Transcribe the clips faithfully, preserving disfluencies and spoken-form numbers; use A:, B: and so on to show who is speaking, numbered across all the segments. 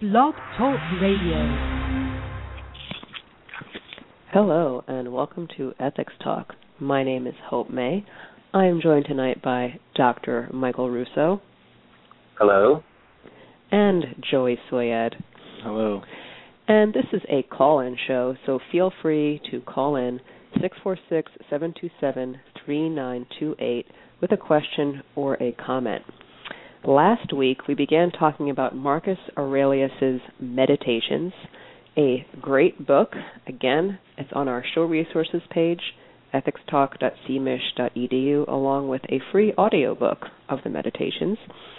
A: Blog Talk Radio.
B: Hello, and welcome to Ethics Talk. My name is Hope May. I am joined tonight by Doctor Michael Russo.
C: Hello.
B: And Joey Soyad.
D: Hello.
B: And this is a call-in show, so feel free to call in six four six, seven two seven, three nine two eight with a question or a comment. Last week, we began talking about Marcus Aurelius' Meditations, a great book. Again, it's on our show resources page, ethics talk dot c m i s h dot e d u, along with a free audiobook of the Meditations.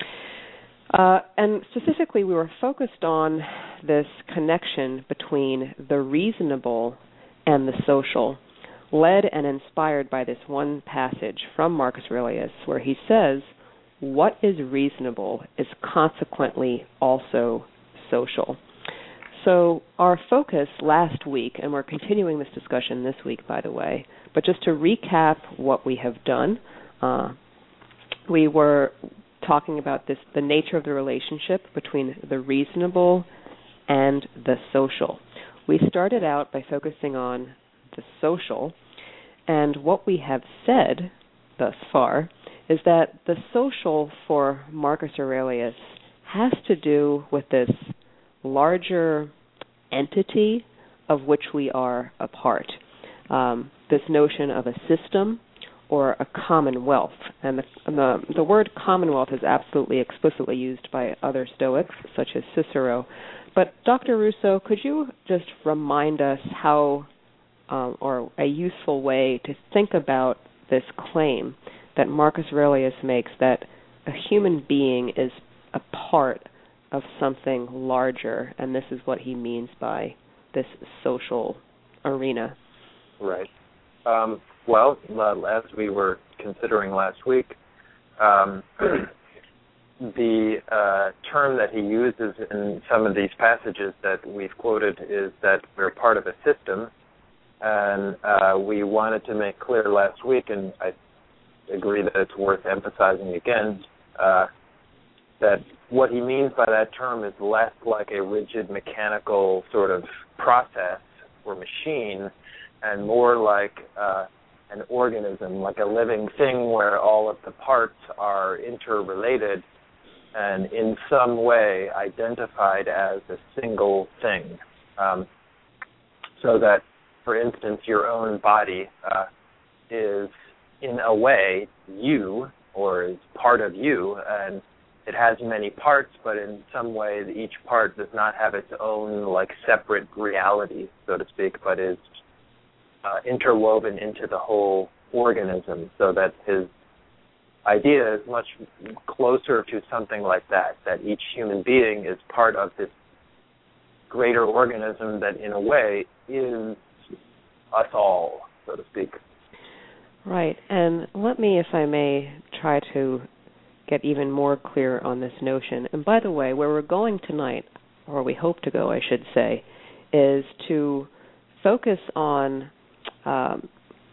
B: Uh, and specifically, we were focused on this connection between the reasonable and the social, led and inspired by this one passage from Marcus Aurelius, where he says, what is reasonable is consequently also social. So our focus last week, and we're continuing this discussion this week, by the way, but just to recap what we have done, uh, we were talking about this, the nature of the relationship between the reasonable and the social. We started out by focusing on the social, and what we have said thus far is that the social for Marcus Aurelius has to do with this larger entity of which we are a part, um, this notion of a system or a commonwealth. And the, and the, the word commonwealth is absolutely explicitly used by other Stoics, such as Cicero. But Doctor Russo, could you just remind us how, um, or a useful way to think about this claim that Marcus Aurelius makes, that a human being is a part of something larger, and this is what he means by this social arena?
C: Right. Um, well, uh, as we were considering last week, um, the uh, term that he uses in some of these passages that we've quoted is that we're part of a system, and uh, we wanted to make clear last week, and I agree that it's worth emphasizing again, uh, that what he means by that term is less like a rigid mechanical sort of process or machine and more like uh, an organism, like a living thing where all of the parts are interrelated and in some way identified as a single thing. Um, so that, for instance, your own body uh, is in a way you, or is part of you, and it has many parts, but in some way each part does not have its own like separate reality, so to speak, but is uh, interwoven into the whole organism, so that his idea is much closer to something like that, that each human being is part of this greater organism that in a way is us all, so to speak.
B: Right, and let me, if I may, try to get even more clear on this notion. And by the way, where we're going tonight, or we hope to go, I should say, is to focus on um,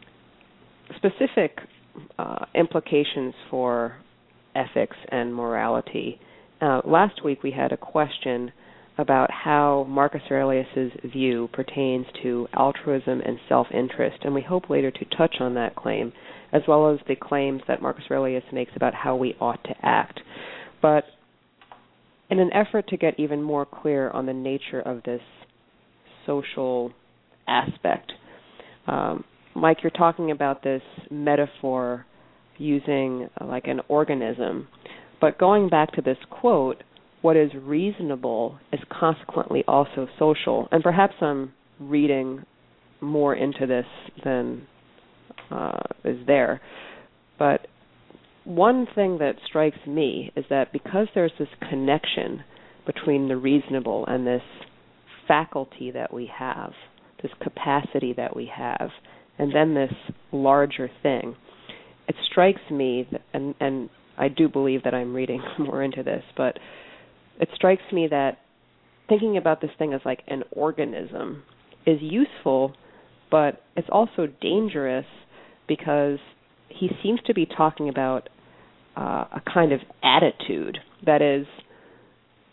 B: specific uh, implications for ethics and morality. Uh, last week we had a question about how Marcus Aurelius' view pertains to altruism and self-interest, and we hope later to touch on that claim, as well as the claims that Marcus Aurelius makes about how we ought to act. But in an effort to get even more clear on the nature of this social aspect, um, Mike, you're talking about this metaphor using uh, like an organism, but going back to this quote, what is reasonable is consequently also social. And perhaps I'm reading more into this than uh, is there. But one thing that strikes me is that because there's this connection between the reasonable and this faculty that we have, this capacity that we have, and then this larger thing, it strikes me, that, and, and I do believe that I'm reading more into this, but it strikes me that thinking about this thing as like an organism is useful, but it's also dangerous because he seems to be talking about uh, a kind of attitude that is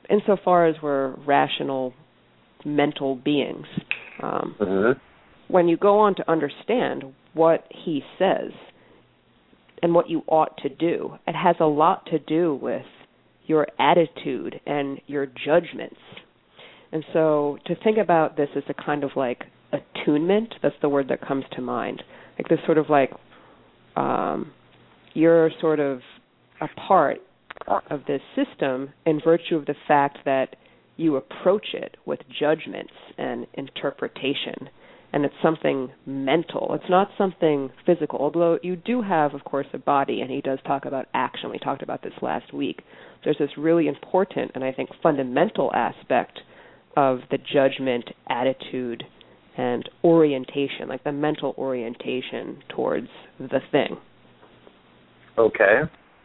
B: insofar as we're rational mental beings, um,
C: mm-hmm.
B: when you go on to understand what he says and what you ought to do, it has a lot to do with your attitude and your judgments. And so to think about this as a kind of like attunement, that's the word that comes to mind. Like this sort of like um, you're sort of a part of this system in virtue of the fact that you approach it with judgments and interpretation. And it's something mental. It's not something physical, although you do have, of course, a body, and he does talk about action. We talked about this last week. There's this really important and I think fundamental aspect of the judgment, attitude, and orientation, like the mental orientation towards the thing.
C: Okay.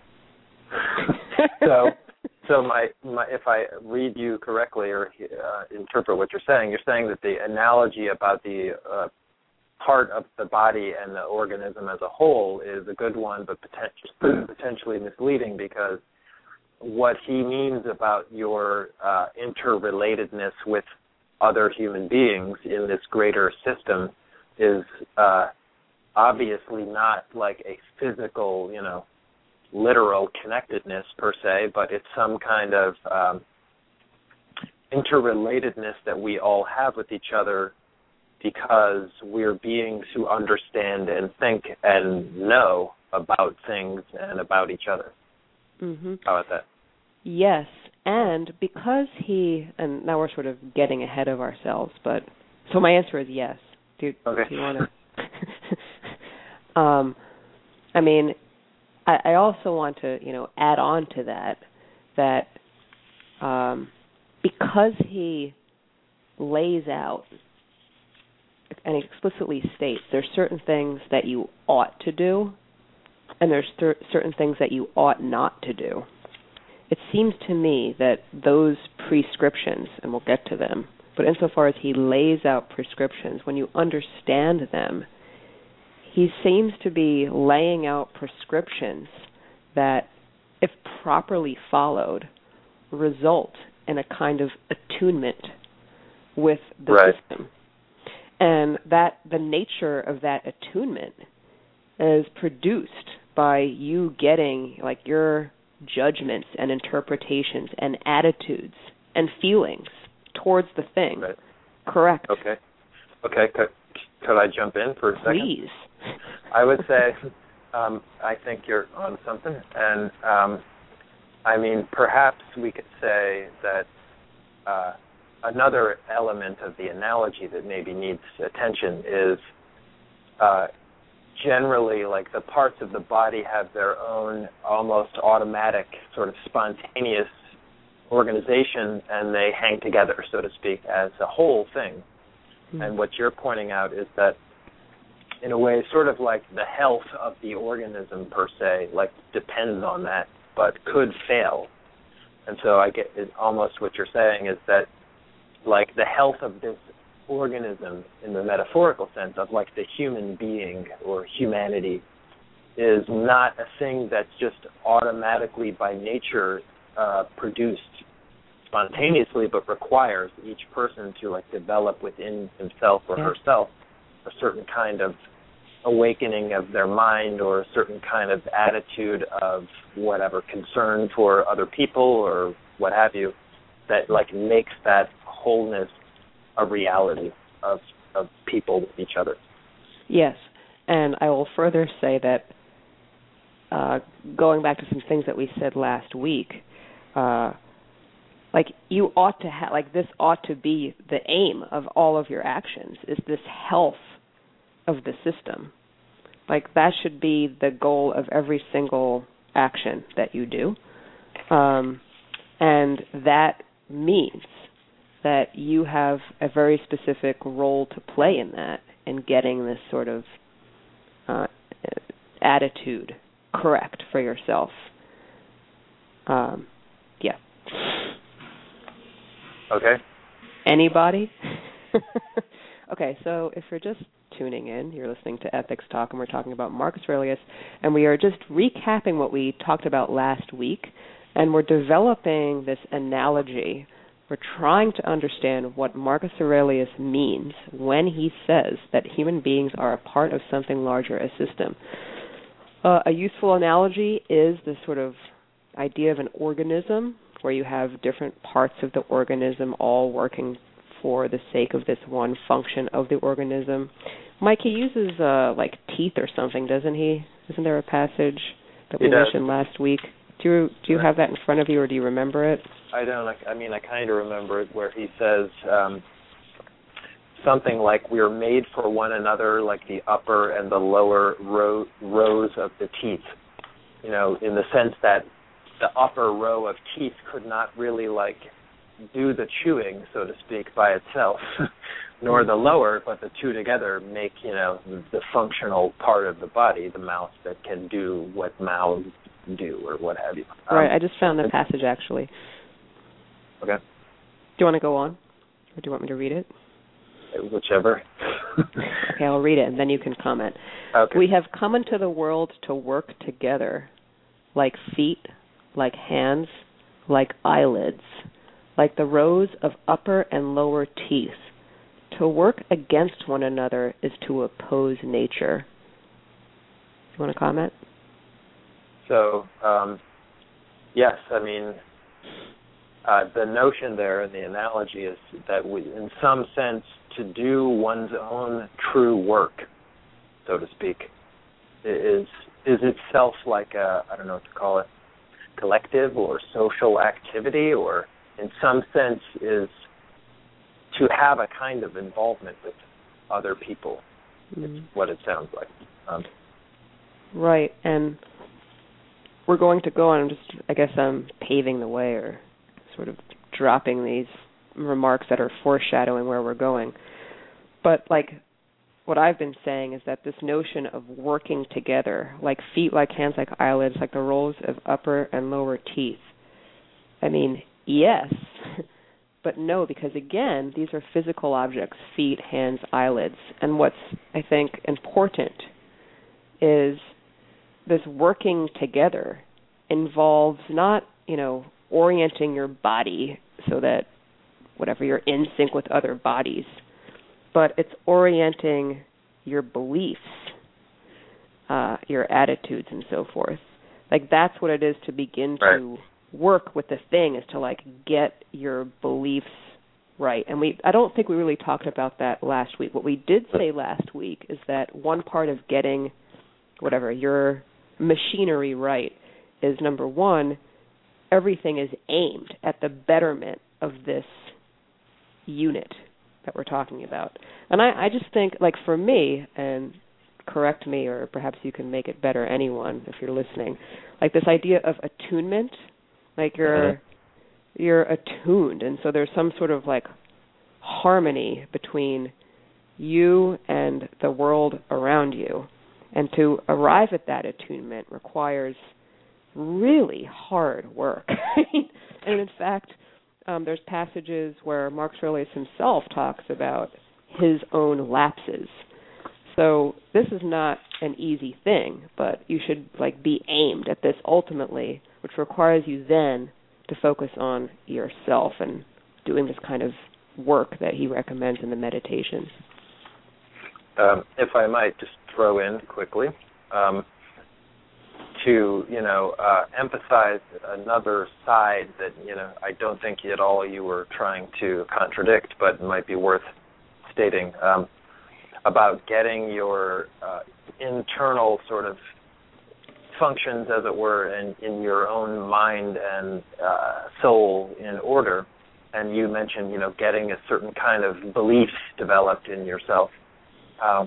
C: so, so my, my if I read you correctly or uh, interpret what you're saying, you're saying that the analogy about the uh, part of the body and the organism as a whole is a good one, but potentially potentially misleading, because what he means about your uh, interrelatedness with other human beings in this greater system is uh, obviously not like a physical, you know, literal connectedness per se, but it's some kind of um, interrelatedness that we all have with each other because we're beings who understand and think and know about things and about each other.
B: Mm-hmm.
C: How about that?
B: Yes, and because he, and now we're sort of getting ahead of ourselves, but, so my answer is yes. Do,
C: okay.
B: do you want to? um, I mean, I, I also want to, you know, add on to that, that um, because he lays out and explicitly states there's certain things that you ought to do, and there's th- certain things that you ought not to do. It seems to me that those prescriptions, and we'll get to them, but insofar as he lays out prescriptions, when you understand them, he seems to be laying out prescriptions that, if properly followed, result in a kind of attunement with the
C: right.
B: system. And that the nature of that attunement is produced by you getting like your judgments and interpretations and attitudes and feelings towards the thing.
C: Right.
B: Correct.
C: Okay. Okay. Could, could I jump in for a second?
B: Please.
C: I would say um, I think you're on something. And, um, I mean, perhaps we could say that uh, another element of the analogy that maybe needs attention is uh, generally, like, the parts of the body have their own almost automatic sort of spontaneous organization, and they hang together, so to speak, as a whole thing. Mm-hmm. And what you're pointing out is that, in a way, sort of like the health of the organism per se, like, depends on that, but could fail. And so I get it, almost what you're saying is that, like, the health of this organism in the metaphorical sense of, like, the human being or humanity is not a thing that's just automatically by nature uh, produced spontaneously, but requires each person to, like, develop within himself or yeah. herself a certain kind of awakening of their mind or a certain kind of attitude of whatever concern for other people or what have you that, like, makes that wholeness a reality of of people with each other.
B: Yes, and I will further say that uh, going back to some things that we said last week, uh, like you ought to have, like this ought to be the aim of all of your actions, is this health of the system. Like that should be the goal of every single action that you do. Um, and that means that you have a very specific role to play in that, in getting this sort of uh, attitude correct for yourself. Um, yeah.
C: Okay.
B: Anybody? Okay, so if you're just tuning in, you're listening to Ethics Talk, and we're talking about Marcus Aurelius, and we are just recapping what we talked about last week. And we're developing this analogy. We're trying to understand what Marcus Aurelius means when he says that human beings are a part of something larger, a system. Uh, a useful analogy is this sort of idea of an organism where you have different parts of the organism all working for the sake of this one function of the organism. Mike, he uses uh, like teeth or something, doesn't he? Isn't there a passage that we mentioned last week? Do you, do you have that in front of you, or do you remember it?
C: I don't. I mean, I kind of remember it, where he says um, something like, we're made for one another, like the upper and the lower row, rows of the teeth. You know, in the sense that the upper row of teeth could not really, like, do the chewing, so to speak, by itself, nor the lower, but the two together make, you know, the functional part of the body, the mouth, that can do what mouths do or what have you. Um,
B: right, I just found the passage, actually.
C: Okay.
B: Do you want to go on, or do you want me to read it?
C: Whichever.
B: Okay, I'll read it, and then you can comment.
C: Okay.
B: We have come into the world to work together, like feet, like hands, like eyelids, like the rows of upper and lower teeth. To work against one another is to oppose nature. You want to comment?
C: So, um, yes, I mean, uh, the notion there and the analogy is that we, in some sense, to do one's own true work, so to speak, is is itself like a, I don't know what to call it, collective or social activity, or in some sense is to have a kind of involvement with other people. Mm-hmm. It's what it sounds like. Um,
B: right, and we're going to go on. I'm just, I guess I'm paving the way, or sort of dropping these remarks that are foreshadowing where we're going. But, like, what I've been saying is that this notion of working together, like feet, like hands, like eyelids, like the rows of upper and lower teeth, I mean, yes, but no, because, again, these are physical objects, feet, hands, eyelids. And what's, I think, important is this working together involves not, you know, orienting your body so that whatever, you're in sync with other bodies, but it's orienting your beliefs, uh, your attitudes, and so forth. Like, that's what it is to begin
C: right.
B: to work with the thing, is to, like, get your beliefs right. And we, I don't think we really talked about that last week. What we did say last week is that one part of getting, whatever, your machinery right is, number one, everything is aimed at the betterment of this unit that we're talking about. And I, I just think, like, for me, and correct me, or perhaps you can make it better, anyone, if you're listening, like this idea of attunement, like you're mm-hmm. you're attuned, and so there's some sort of, like, harmony between you and the world around you. And to arrive at that attunement requires really hard work. And in fact, um, there's passages where Marcus Aurelius himself talks about his own lapses. So this is not an easy thing, but you should, like, be aimed at this ultimately, which requires you then to focus on yourself and doing this kind of work that he recommends in the meditations.
C: Um, if I might just throw in quickly, um, to, you know, uh, emphasize another side that, you know, I don't think at all you were trying to contradict, but might be worth stating, um, about getting your uh, internal sort of functions, as it were, in, in your own mind and uh, soul in order. And you mentioned, you know, getting a certain kind of beliefs developed in yourself. Um,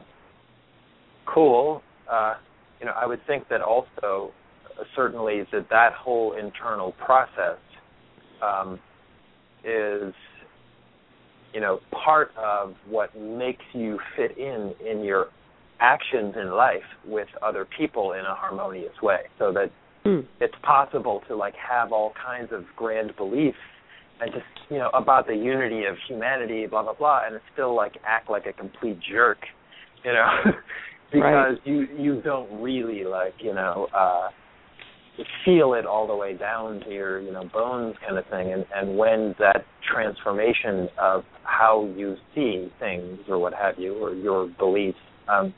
C: cool. Uh, you know, I would think that also, uh, certainly, that that whole internal process um, is, you know, part of what makes you fit in in your actions in life with other people in a harmonious way, so that mm. it's possible to, like, have all kinds of grand beliefs and just, you know, about the unity of humanity, blah, blah, blah, and still, like, act like a complete jerk, you know, because right. you, you don't really, like, you know, uh, feel it all the way down to your, you know, bones kind of thing. And, and when that transformation of how you see things or what have you, or your beliefs, um,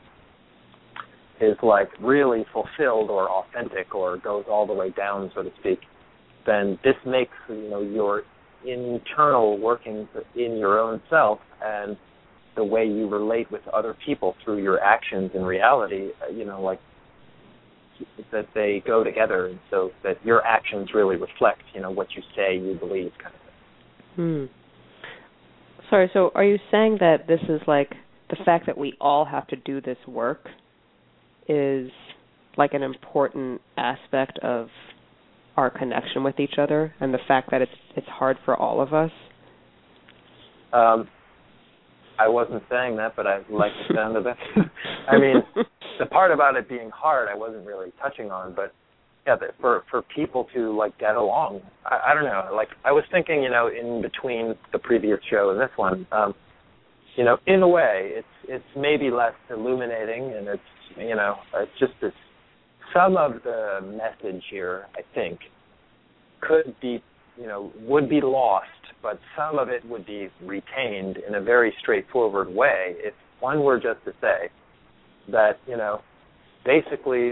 C: is like really fulfilled or authentic or goes all the way down, so to speak, then this makes, you know, your internal workings in your own self and the way you relate with other people through your actions in reality, you know, like, that they go together, and so that your actions really reflect, you know, what you say you believe, kind of thing.
B: Hmm. Sorry, so are you saying that this is like the fact that we all have to do this work is like an important aspect of our connection with each other, and the fact that it's it's hard for all of us?
C: Um, I wasn't saying that, but I like the sound of it. I mean, the part about it being hard I wasn't really touching on, but yeah, for for people to like get along, I, I don't know. Like I was thinking, you know, in between the previous show and this one, um, you know, in a way, it's it's maybe less illuminating, and it's, you know, it's just this. Some of the message here, I think, could be, you know, would be lost, but some of it would be retained in a very straightforward way if one were just to say that, you know, basically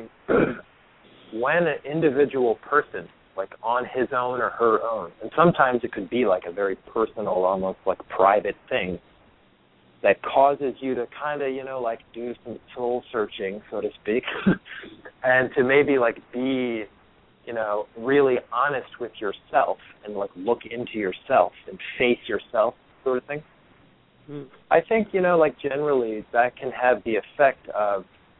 C: when an individual person, like on his own or her own, and sometimes it could be like a very personal, almost like private thing that causes you to kind of, you know, like do some soul searching, so to speak, and to maybe like be, you know, really honest with yourself and like look into yourself and face yourself, sort of thing. Mm. I think, you know, like generally that can have the effect of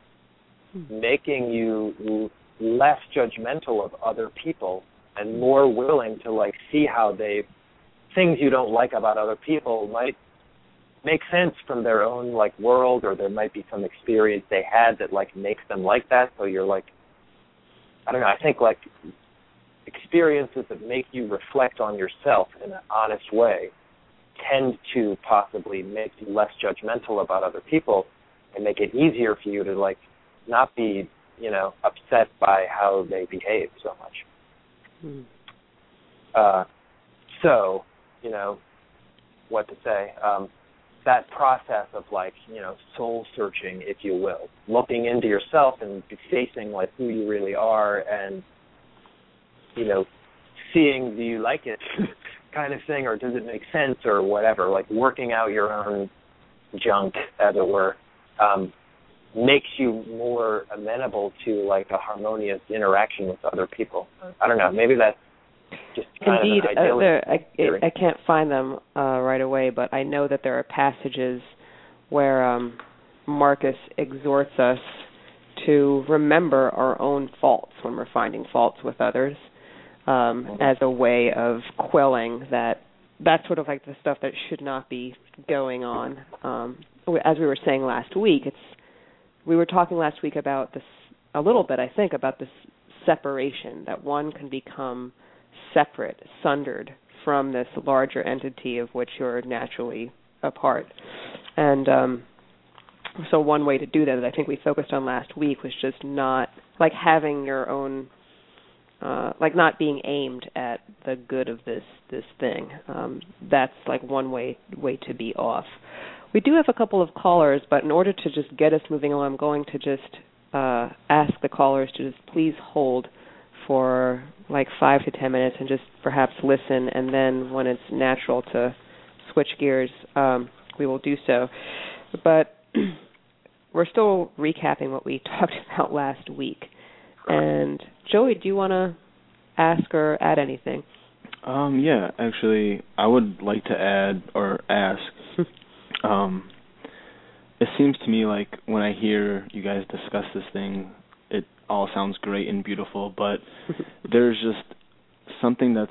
C: mm. making you less judgmental of other people and more willing to like see how they, things you don't like about other people might make sense from their own like world, or there might be some experience they had that like makes them like that. So you're like, I don't know, I think like experiences that make you reflect on yourself in an honest way tend to possibly make you less judgmental about other people and make it easier for you to like not be, you know, upset by how they behave so much. Mm. Uh, so, you know, what to say, um, that process of like, you know, soul searching, if you will, looking into yourself and facing like who you really are and, you know, seeing, do you like it kind of thing, or does it make sense or whatever, like working out your own junk, as it were, um, makes you more amenable to like a harmonious interaction with other people. I don't know, maybe that's just kind
B: Indeed,
C: of an ideal
B: uh, there, I, I can't find them uh, right away, but I know that there are passages where um, Marcus exhorts us to remember our own faults when we're finding faults with others, um, mm-hmm. as a way of quelling that. That's sort of like the stuff that should not be going on. Um, as we were saying last week, it's we were talking last week about this a little bit, I think, about this separation, that one can become separate, sundered from this larger entity of which you're naturally a part. And um, so one way to do that, that I think we focused on last week, was just not, like having your own, uh, like not being aimed at the good of this this thing. Um, that's like one way way to be off. We do have a couple of callers, but in order to just get us moving along, I'm going to just uh, ask the callers to just please hold for like five to ten minutes and just perhaps listen, and then when it's natural to switch gears, um, we will do so. But we're still recapping what we talked about last week. And Joey, do you want to ask or add anything?
D: Um, yeah, actually, I would like to add or ask. um, it seems to me like when I hear you guys discuss this thing, it all sounds great and beautiful, but there's just something that's,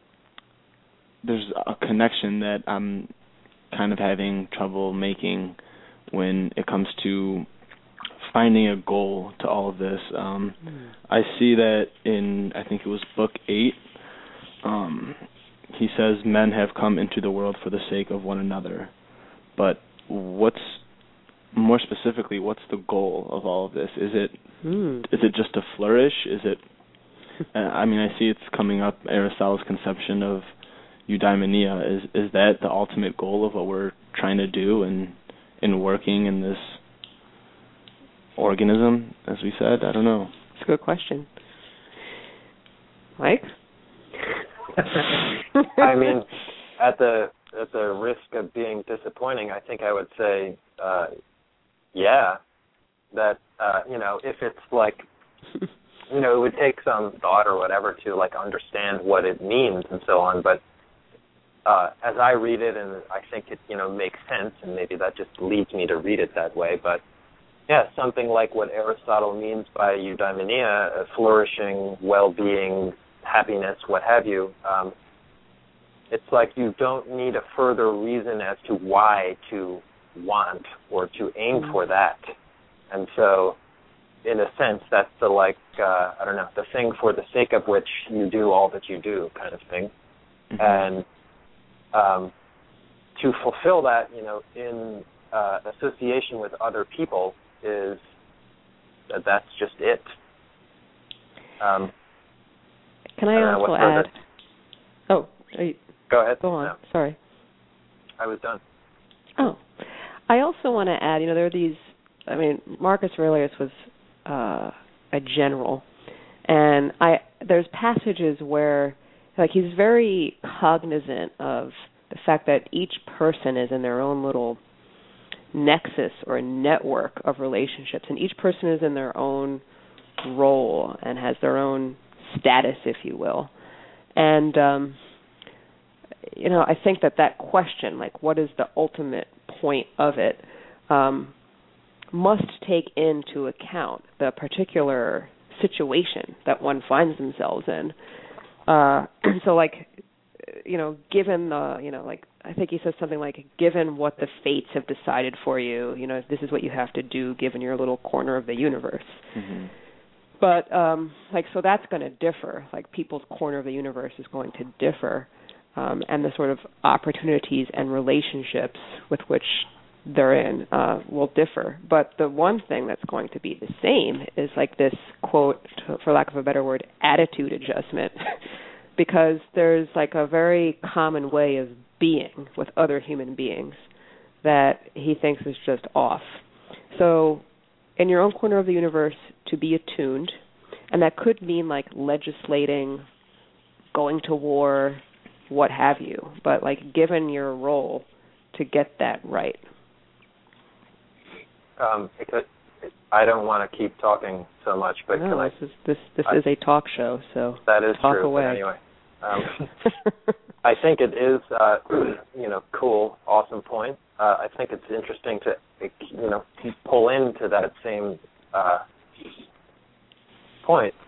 D: there's a connection that I'm kind of having trouble making when it comes to finding a goal to all of this. Um, mm. I see that in, I think it was book eight, um, he says men have come into the world for the sake of one another. But what's, more specifically, what's the goal of all of this? Is it mm. is it just to flourish? Is it I mean, I see it's coming up, Aristotle's conception of eudaimonia. Is is that the ultimate goal of what we're trying to do in, in working in this organism, as we said? I don't know.
B: It's a good question. Mike?
C: I mean, at the at the risk of being disappointing, I think I would say, uh, yeah, that, uh, you know, if it's like, you know, it would take some thought or whatever to, like, understand what it means and so on, but uh, as I read it, and I think it, you know, makes sense, and maybe that just leads me to read it that way, but yeah, something like what Aristotle means by eudaimonia, uh, flourishing, well-being, happiness, what have you, um, it's like you don't need a further reason as to why to want or to aim for that. And so, in a sense, that's the, like, uh, I don't know, the thing for the sake of which you do all that you do kind of thing. Mm-hmm. And um, to fulfill that, you know, in uh, association with other people is that that's just it. Um,
B: Can I, I also add? Oh, you,
C: go ahead.
B: Go on.
C: No.
B: Sorry.
C: I was done.
B: Oh, I also want to add. You know, there are these. I mean, Marcus Aurelius was uh, a general, and I there's passages where, like, he's very cognizant of the fact that each person is in their own little nexus or network of relationships, and each person is in their own role and has their own status, if you will. And um, you know, I think that that question, like, what is the ultimate point of it, um, must take into account the particular situation that one finds themselves in. Uh, so, like, you know, given the, you know, like, I think he says something like, given what the fates have decided for you, you know, this is what you have to do given your little corner of the universe.
D: Mm-hmm.
B: But, um, like, so that's going to differ. Like, people's corner of the universe is going to differ, um, and the sort of opportunities and relationships with which they're in uh, will differ. But the one thing that's going to be the same is, like, this, quote, for lack of a better word, attitude adjustment, because there's, like, a very common way of being with other human beings that he thinks is just off. So in your own corner of the universe, to be attuned, and that could mean, like, legislating, going to war, what have you, but, like, given your role to get that right.
C: Um, because I don't want to keep talking so much, but
B: no,
C: can I?
B: This is this this
C: I,
B: is a talk show, so
C: that is
B: talk
C: true.
B: away.
C: But anyway, um, I think it is, uh, you know, cool, awesome point. Uh, I think it's interesting to, you know, pull into that same uh, point.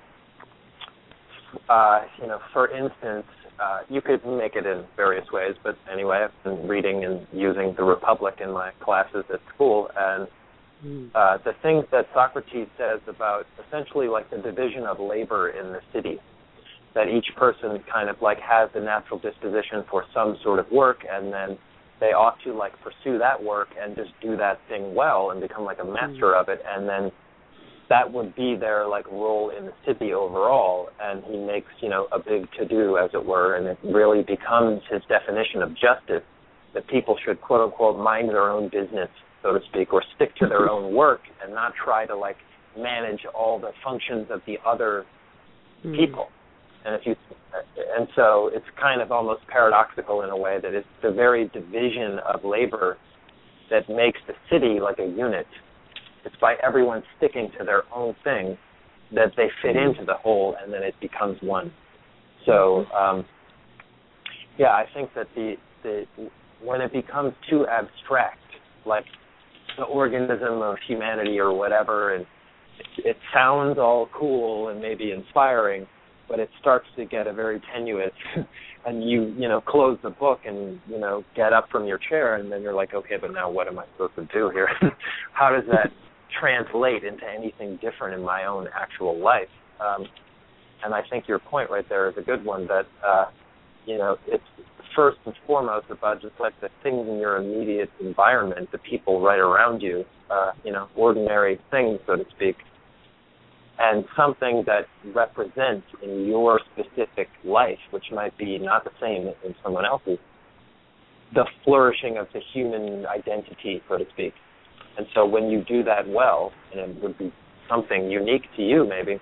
C: Uh, you know, for instance, uh, you could make it in various ways, but anyway, I've been reading and using the Republic in my classes at school, and uh, the things that Socrates says about essentially like the division of labor in the city, that each person kind of like has the natural disposition for some sort of work, and then they ought to like pursue that work and just do that thing well and become like a master mm. of it, and then that would be their like role in the city overall. And he makes, you know, a big to-do, as it were, and it really becomes his definition of justice, that people should, quote unquote, mind their own business, so to speak, or stick to their own work and not try to like manage all the functions of the other mm. people. And if you, and so it's kind of almost paradoxical in a way that it's the very division of labor that makes the city like a unit. It's by everyone sticking to their own thing that they fit into the whole, and then it becomes one. So, um, yeah, I think that the, the when it becomes too abstract, like the organism of humanity or whatever, and it, it sounds all cool and maybe inspiring, but it starts to get a very tenuous, and you, you know, close the book and, you know, get up from your chair, and then you're like, okay, but now what am I supposed to do here? How does that translate into anything different in my own actual life? Um, and I think your point right there is a good one, that, uh, you know, it's first and foremost about just like the things in your immediate environment, the people right around you, uh, you know, ordinary things, so to speak. and something that represents in your specific life, which might be not the same in someone else's, the flourishing of the human identity, so to speak. And so when you do that well, and it would be something unique to you maybe,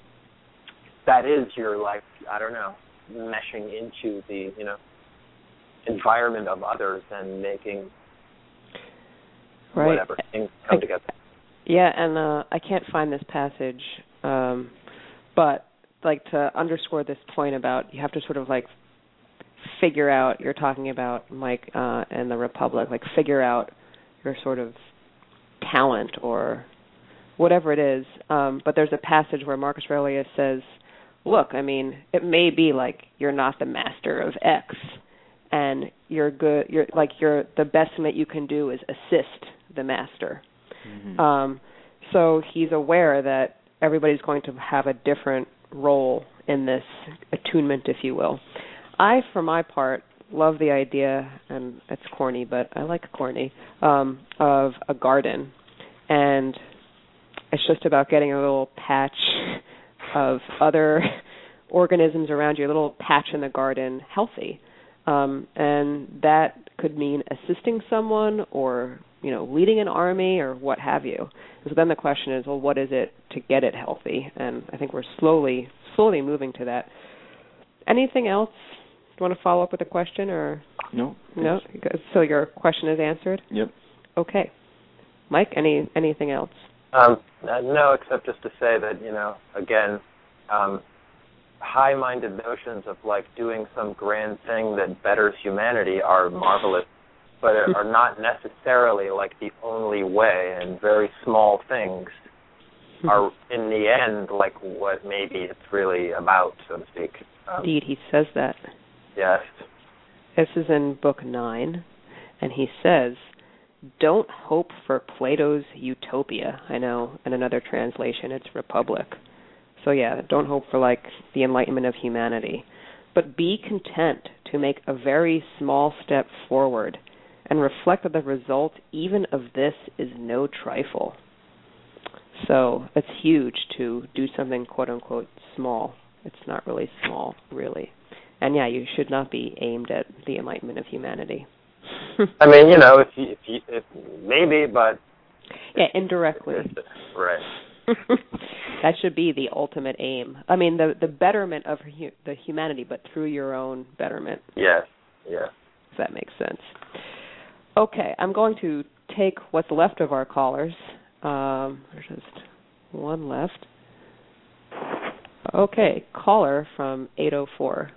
C: that is your, like, I don't know, meshing into the, you know, environment of others and making
B: right.
C: whatever things come
B: I,
C: together.
B: Yeah, and uh, I can't find this passage, um, but like to underscore this point about you have to sort of like figure out, you're talking about Mike uh, and the Republic, like figure out your sort of talent or whatever it is. Um, but there's a passage where Marcus Aurelius says, look, I mean, it may be like you're not the master of X, and you're good. You're like you're the best thing that you can do is assist the master. Mm-hmm. Um, so he's aware that everybody's going to have a different role in this attunement, if you will. I, for my part, love the idea, and it's corny, but I like corny, um, of a garden, and it's just about getting a little patch of other organisms around you, a little patch in the garden, healthy. Um, and that could mean assisting someone or, you know, leading an army or what have you. So then the question is, well, what is it to get it healthy? And I think we're slowly, slowly moving to that. Anything else? Do you want to follow up with a question or?
D: No.
B: No? So your question is answered?
D: Yep.
B: Okay. Mike, any anything else?
C: Um, uh, no, except just to say that, you know, again, um, high-minded notions of, like, doing some grand thing that betters humanity are marvelous, but are not necessarily, like, the only way, and very small things are, in the end, like, what maybe it's really about, so to speak. Um,
B: Indeed, he says that.
C: Yes.
B: This is in Book nine, and he says, don't hope for Plato's utopia. I know in another translation it's republic. So yeah, don't hope for like the enlightenment of humanity. But be content to make a very small step forward and reflect that the result even of this is no trifle. So it's huge to do something quote unquote small. It's not really small, really. And yeah, you should not be aimed at the enlightenment of humanity.
C: I mean, you know, if you, if you, if maybe, but
B: yeah, indirectly.
C: Right.
B: That should be the ultimate aim. I mean, the the betterment of hu- the humanity, but through your own betterment.
C: Yes. Yes.
B: If that makes sense. Okay, I'm going to take what's left of our callers. Um, there's just one left. Okay, caller from eight oh four.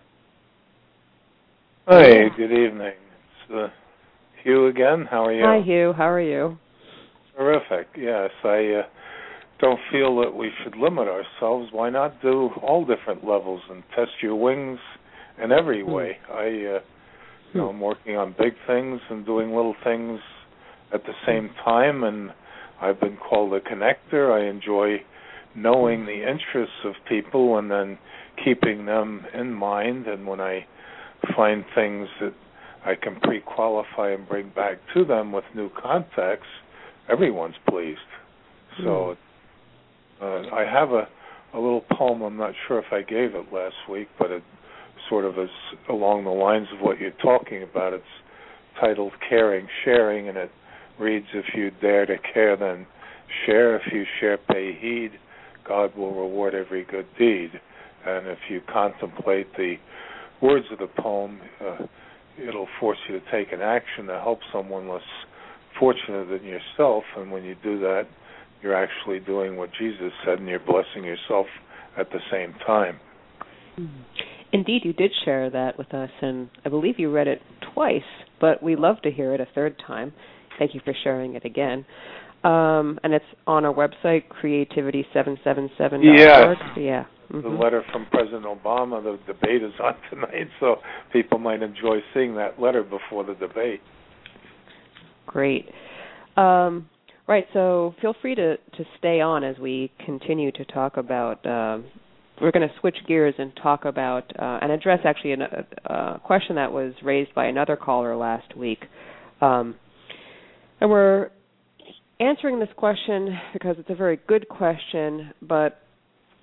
E: Hi, good evening. It's uh, Hugh again. How are you?
B: Hi, Hugh. How are you?
E: Terrific. Yes, I uh, don't feel that we should limit ourselves. Why not do all different levels and test your wings in every way? Hmm. I, uh, you know, I'm working on big things and doing little things at the same time, and I've been called a connector. I enjoy knowing the interests of people and then keeping them in mind, and when I find things that I can pre-qualify and bring back to them with new context, everyone's pleased. So uh, I have a, a little poem. I'm not sure if I gave it last week, but it sort of is along the lines of what you're talking about. It's titled Caring, Sharing, and it reads, if you dare to care, then share. If you share, pay heed. God will reward every good deed. And if you contemplate the words of the poem, uh, it'll force you to take an action to help someone less fortunate than yourself. And when you do that, you're actually doing what Jesus said, and you're blessing yourself at the same time.
B: Indeed, you did share that with us, and I believe you read it twice, but we love to hear it a third time. Thank you for sharing it again. Um, and it's on our website, creativity seven seven seven dot org.
E: Yeah.
B: Yeah. Mm-hmm.
E: The letter from President Obama, the debate is on tonight, so people might enjoy seeing that letter before the debate.
B: Great. Um, right, so feel free to, to stay on as we continue to talk about, uh, we're going to switch gears and talk about, uh, and address actually a uh, question that was raised by another caller last week. Um, and we're answering this question because it's a very good question, but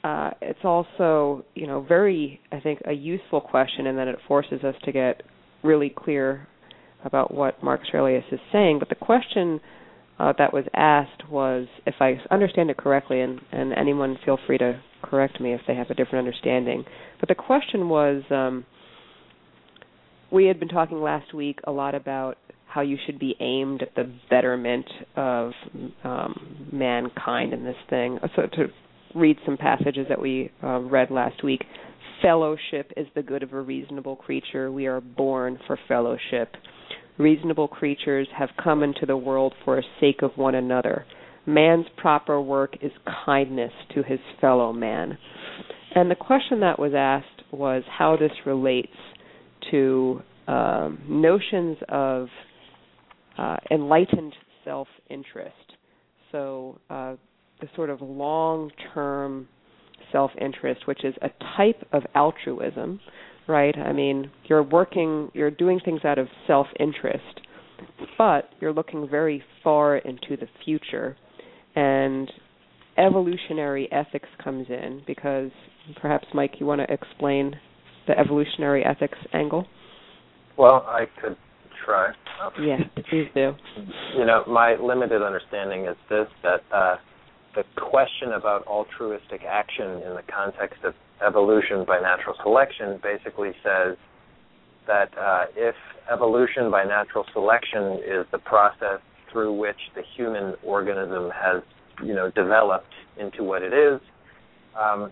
B: uh, it's also, you know, very, I think, a useful question in that it forces us to get really clear about what Marcus Aurelius is saying. But the question uh, that was asked was, if I understand it correctly, and, and anyone feel free to correct me if they have a different understanding, but the question was, um, we had been talking last week a lot about how you should be aimed at the betterment of um, mankind in this thing. So to read some passages that we uh, read last week, fellowship is the good of a reasonable creature. We are born for fellowship. Reasonable creatures have come into the world for the sake of one another. Man's proper work is kindness to his fellow man. And the question that was asked was how this relates to um, notions of uh, enlightened self-interest. So uh, the sort of long-term self-interest, which is a type of altruism, right? I mean, you're working, you're doing things out of self-interest, but you're looking very far into the future. And evolutionary ethics comes in because perhaps, Mike, you want to explain the evolutionary ethics angle?
C: Well, I could try.
B: Yeah, please do.
C: You know, my limited understanding is this, that uh, the question about altruistic action in the context of evolution by natural selection basically says that uh, if evolution by natural selection is the process through which the human organism has, you know, developed into what it is, um,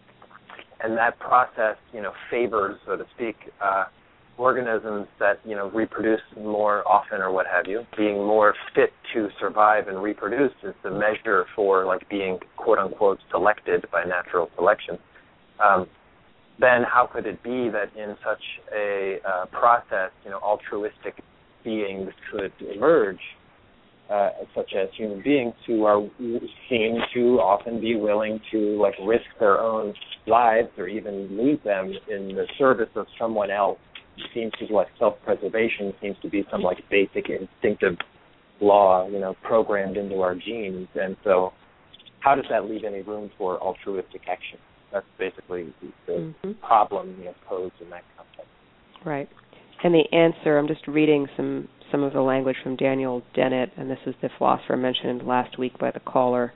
C: and that process, you know, favors, so to speak, uh, organisms that, you know, reproduce more often or what have you, being more fit to survive and reproduce is the measure for, like, being, quote-unquote, selected by natural selection. Um, then how could it be that in such a uh, process, you know, altruistic beings could emerge, uh, such as human beings who are seen to often be willing to, like, risk their own lives or even lose them in the service of someone else? It seems to, like, self-preservation seems to be some, like, basic instinctive law, you know, programmed into our genes. And so how does that leave any room for altruistic action? That's basically the mm-hmm. problem, you know, posed in that context. Right.
B: And the answer, I'm just reading some, some of the language from Daniel Dennett, and this is the philosopher mentioned last week by the caller.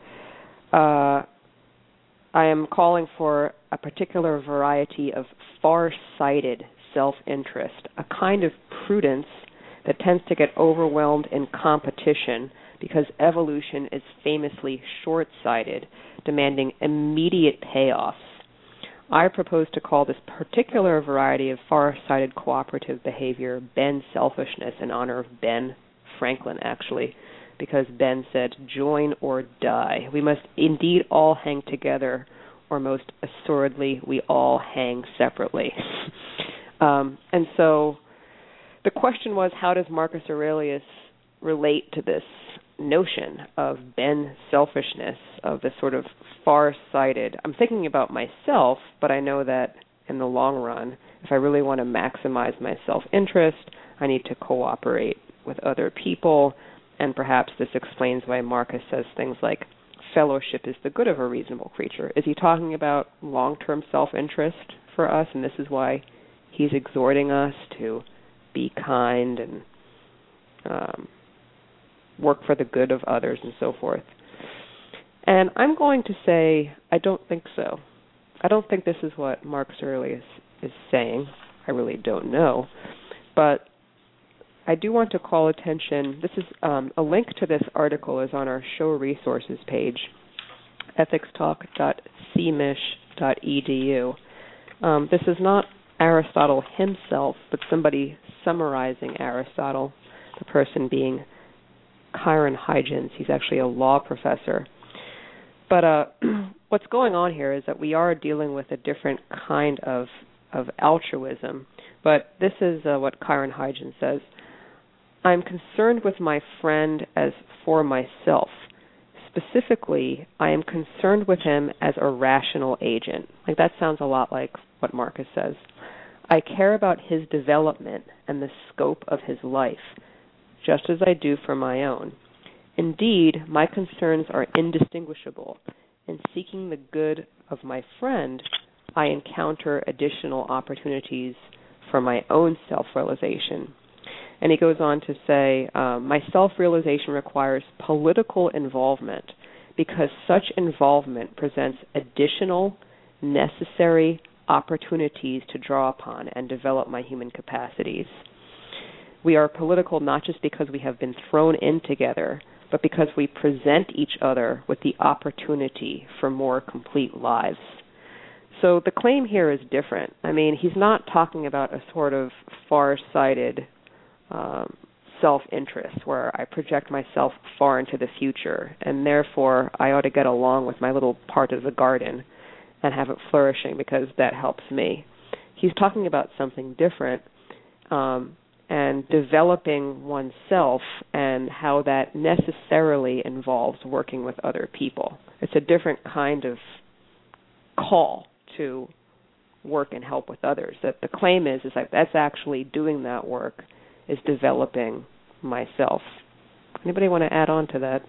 B: Uh, I am calling for a particular variety of far-sighted self-interest, a kind of prudence that tends to get overwhelmed in competition because evolution is famously short-sighted, demanding immediate payoffs. I propose to call this particular variety of far-sighted cooperative behavior Ben selfishness, in honor of Ben Franklin, actually, because Ben said, join or die. We must indeed all hang together, or most assuredly, we all hang separately. Um, and so the question was, how does Marcus Aurelius relate to this notion of Ben selfishness, of this sort of far-sighted? I'm thinking about myself, but I know that in the long run, if I really want to maximize my self-interest, I need to cooperate with other people, and perhaps this explains why Marcus says things like, fellowship is the good of a reasonable creature. Is he talking about long-term self-interest for us, and this is why he's exhorting us to be kind and um, work for the good of others and so forth? And I'm going to say I don't think so. I don't think this is what Marcus Aurelius is saying. I really don't know. But I do want to call attention. This is um, a link to this article is on our show resources page, ethics talk dot c m i s h dot e d u. Um, this is not Aristotle himself, but somebody summarizing Aristotle, the person being Chiron Huygens. He's actually a law professor. But uh, what's going on here is that we are dealing with a different kind of of altruism. But this is uh, what Chiron Huygens says. I'm concerned with my friend as for myself. Specifically, I am concerned with him as a rational agent. Like, that sounds a lot like what Marcus says. I care about his development and the scope of his life, just as I do for my own. Indeed, my concerns are indistinguishable. in seeking the good of my friend, I encounter additional opportunities for my own self-realization. And he goes on to say, um, my self-realization requires political involvement because such involvement presents additional necessary opportunities to draw upon and develop my human capacities. We are political not just because we have been thrown in together, but because we present each other with the opportunity for more complete lives. So the claim here is different. I mean, he's not talking about a sort of far-sighted um, self-interest where I project myself far into the future and therefore I ought to get along with my little part of the garden and have it flourishing because that helps me. He's talking about something different, um, and developing oneself and how that necessarily involves working with other people. It's a different kind of call to work and help with others. That the claim is is that that's actually doing that work, is developing myself. Anybody want to add on to that?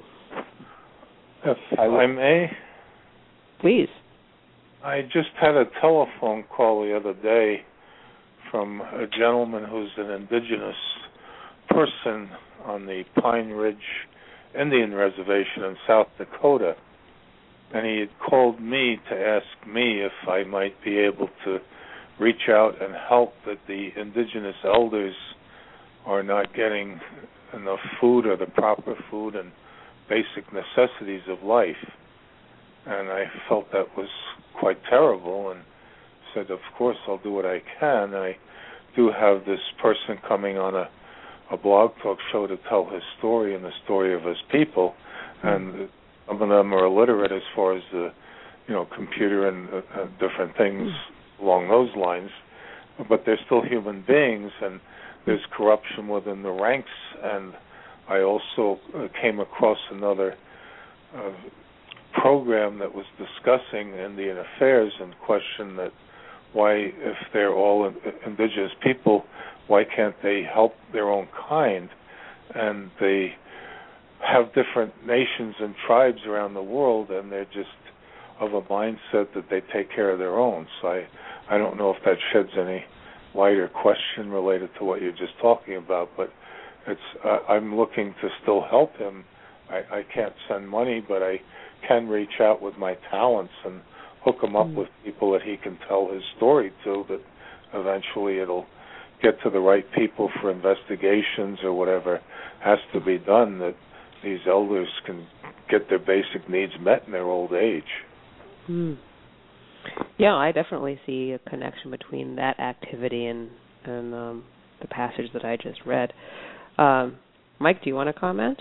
E: If I may?
B: Please.
E: I just had a telephone call the other day from a gentleman who's an indigenous person on the Pine Ridge Indian Reservation in South Dakota. And he had called me to ask me if I might be able to reach out and help that the indigenous elders are not getting enough food or the proper food and basic necessities of life. And I felt that was quite terrible and said, of course, I'll do what I can. I do have this person coming on a, a blog talk show to tell his story and the story of his people. And some of them are illiterate as far as the, you know, computer and uh, uh, different things along those lines. But they're still human beings, and there's corruption within the ranks. And I also uh, came across another uh, program that was discussing Indian affairs and questioned that why, if they're all indigenous people, why can't they help their own kind? And they have different nations and tribes around the world, and they're just of a mindset that they take care of their own. So I, I don't know if that sheds any light or question related to what you're just talking about, but it's uh, I'm looking to still help him. I, I can't send money, but I can reach out with my talents and hook him up mm. with people that he can tell his story to, that eventually it'll get to the right people for investigations or whatever has to be done, that these elders can get their basic needs met in their old age.
B: Mm. Yeah, I definitely see a connection between that activity and, and um, the passage that I just read. Um, Mike, do you want to comment?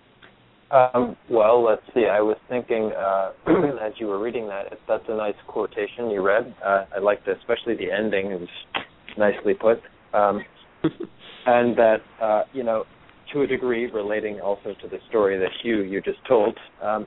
C: Um, well, let's see. I was thinking, uh, as you were reading that, that's a nice quotation you read. Uh, I liked it, especially the ending. It was nicely put. Um, and that, uh, you know, to a degree, relating also to the story that Hugh, you just told, um,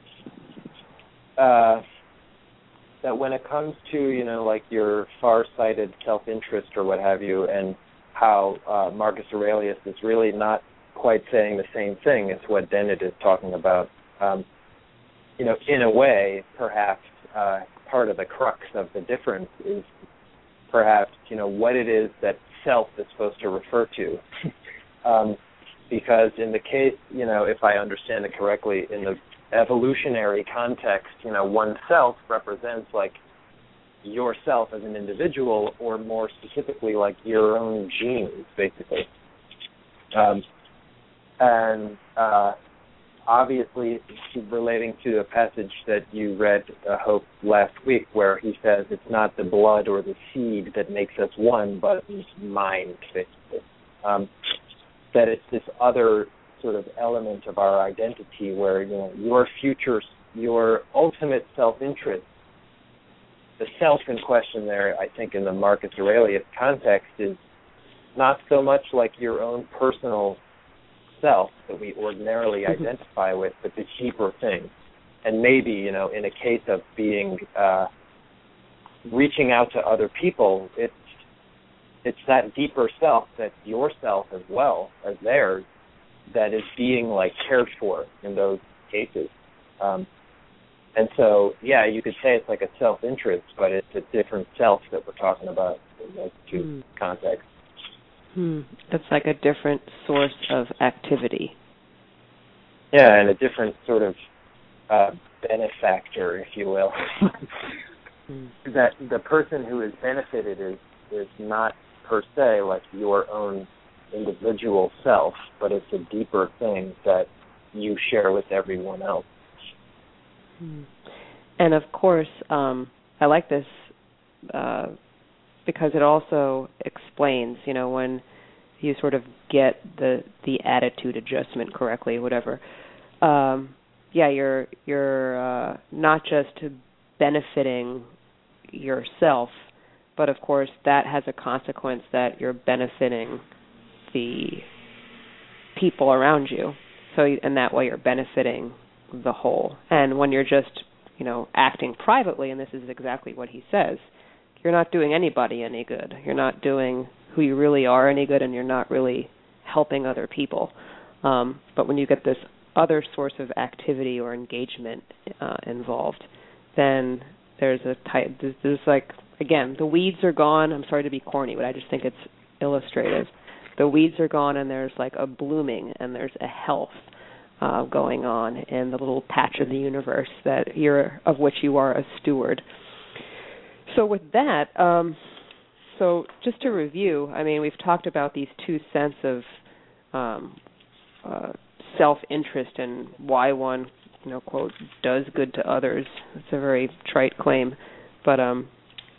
C: uh, that when it comes to, you know, like your far-sighted self-interest or what have you, and how uh, Marcus Aurelius is really not quite saying the same thing as what Dennett is talking about. Um, you know, in a way, perhaps uh, part of the crux of the difference is perhaps, you know, what it is that self is supposed to refer to. um, because in the case, you know, if I understand it correctly, in the evolutionary context, you know, oneself represents like yourself as an individual, or more specifically like your own genes, basically. Um, and uh, obviously relating to a passage that you read, uh, Hope, last week, where he says it's not the blood or the seed that makes us one, but mind, basically. Um, that it's this other sort of element of our identity where, you know, your future, your ultimate self-interest, the self in question there, I think in the Marcus Aurelius context, is not so much like your own personal self that we ordinarily identify with, but the deeper thing. And maybe, you know, in a case of being, uh, reaching out to other people, it's, it's that deeper self, that yourself as well as theirs, that is being, like, cared for in those cases. Um, And so, yeah, you could say it's like a self-interest, but it's a different self that we're talking about in those two mm. contexts.
B: Hmm. It's like a different source of activity.
C: Yeah, and a different sort of uh, benefactor, if you will. mm. That the person who is benefited is, is not per se like your own individual self, but it's a deeper thing that you share with everyone else.
B: And of course, um, I like this uh, because it also explains, you know, when you sort of get the the attitude adjustment correctly, whatever. Um, yeah, you're you're uh, not just benefiting yourself, but of course that has a consequence that you're benefiting the people around you. So, in that way, you're benefiting the whole. And when you're just, you know, acting privately, and this is exactly what he says, you're not doing anybody any good. You're not doing who you really are any good, and you're not really helping other people. Um, but when you get this other source of activity or engagement uh, involved, then there's a type, there's, there's like, again, the weeds are gone. I'm sorry to be corny, but I just think it's illustrative. The weeds are gone, and there's like a blooming, and there's a health Uh, going on in the little patch of the universe that you're of which you are a steward. So with that, um, so just to review, I mean, we've talked about these two sense of um, uh, self-interest and why one, you know, quote, does good to others. It's a very trite claim, but um,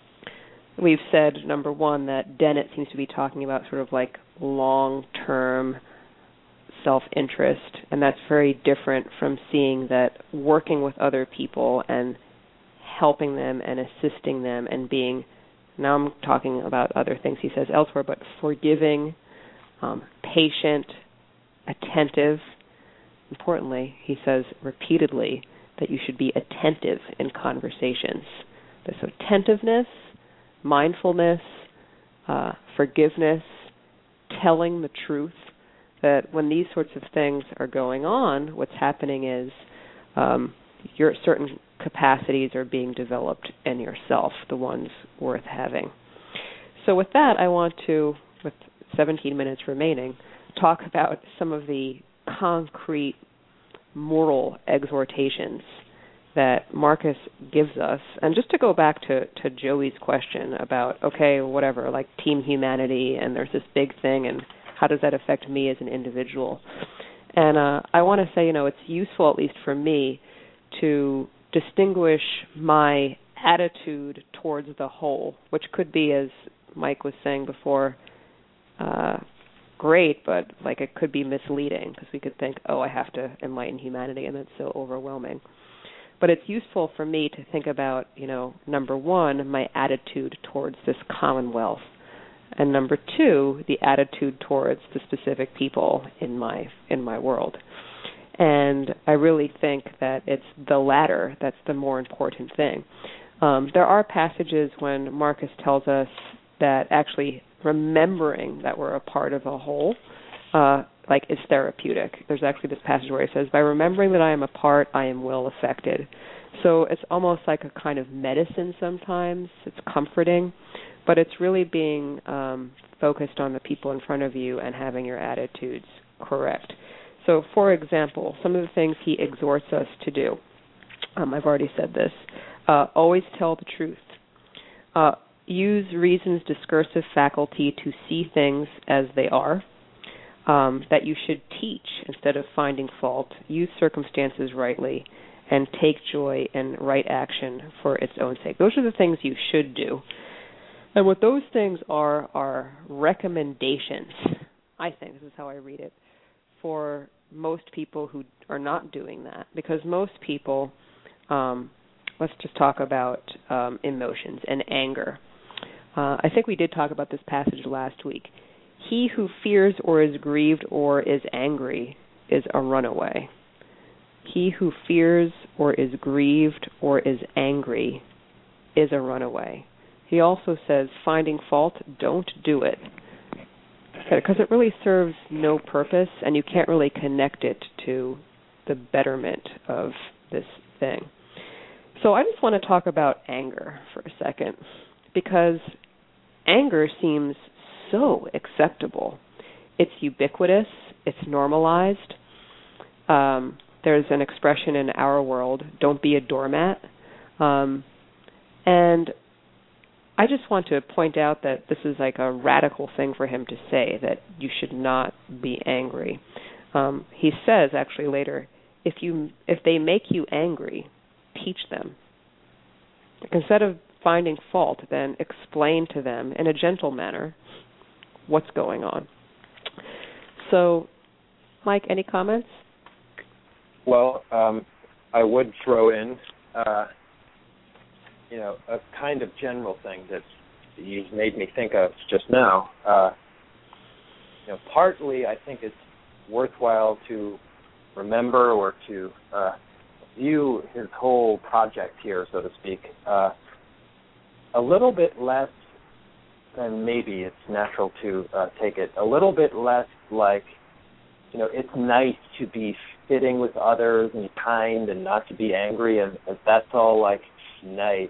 B: we've said, number one, that Dennett seems to be talking about sort of like long-term self-interest, and that's very different from seeing that working with other people and helping them and assisting them and being, now I'm talking about other things he says elsewhere, but forgiving, um, patient, attentive. Importantly, he says repeatedly that you should be attentive in conversations. So attentiveness, mindfulness, uh, forgiveness, telling the truth, that when these sorts of things are going on, what's happening is um, your certain capacities are being developed in yourself, the ones worth having. So with that, I want to, with seventeen minutes remaining, talk about some of the concrete moral exhortations that Marcus gives us. And just to go back to, to Joey's question about, okay, whatever, like team humanity, and there's this big thing, and how does that affect me as an individual? And uh, I want to say, you know, it's useful, at least for me, to distinguish my attitude towards the whole, which could be, as Mike was saying before, uh, great, but like it could be misleading because we could think, oh, I have to enlighten humanity, and that's so overwhelming. But it's useful for me to think about, you know, number one, my attitude towards this commonwealth. And number two, the attitude towards the specific people in my in my world. And I really think that it's the latter that's the more important thing. Um, there are passages when Marcus tells us that actually remembering that we're a part of a whole, uh, like, is therapeutic. There's actually this passage where he says, by remembering that I am a part, I am well affected. So it's almost like a kind of medicine sometimes. It's comforting. But it's really being um, focused on the people in front of you and having your attitudes correct. So, for example, some of the things he exhorts us to do, um, I've already said this, uh, always tell the truth. Uh, use reason's discursive faculty to see things as they are. Um, that you should teach instead of finding fault. Use circumstances rightly and take joy in right action for its own sake. Those are the things you should do. And what those things are are recommendations, I think, this is how I read it, for most people who are not doing that. Because most people, um, let's just talk about um, emotions and anger. Uh, I think we did talk about this passage last week. He who fears or is grieved or is angry is a runaway. He who fears or is grieved or is angry is a runaway. He also says, finding fault, don't do it. Because it really serves no purpose, and you can't really connect it to the betterment of this thing. So I just want to talk about anger for a second, because anger seems so acceptable. It's ubiquitous. It's normalized. Um, there's an expression in our world, don't be a doormat. Um, and I just want to point out that this is like a radical thing for him to say, that you should not be angry. Um, he says, actually, later, if you if they make you angry, teach them. Instead of finding fault, then explain to them in a gentle manner what's going on. So, Mike, any comments?
C: Well, um, I would throw in, uh, you know, a kind of general thing that you made me think of just now. Uh, you know, partly I think it's worthwhile to remember or to uh, view his whole project here, so to speak, uh, a little bit less than maybe it's natural to uh, take it, a little bit less like, you know, it's nice to be fitting with others and kind and not to be angry, and, and that's all, like, nice.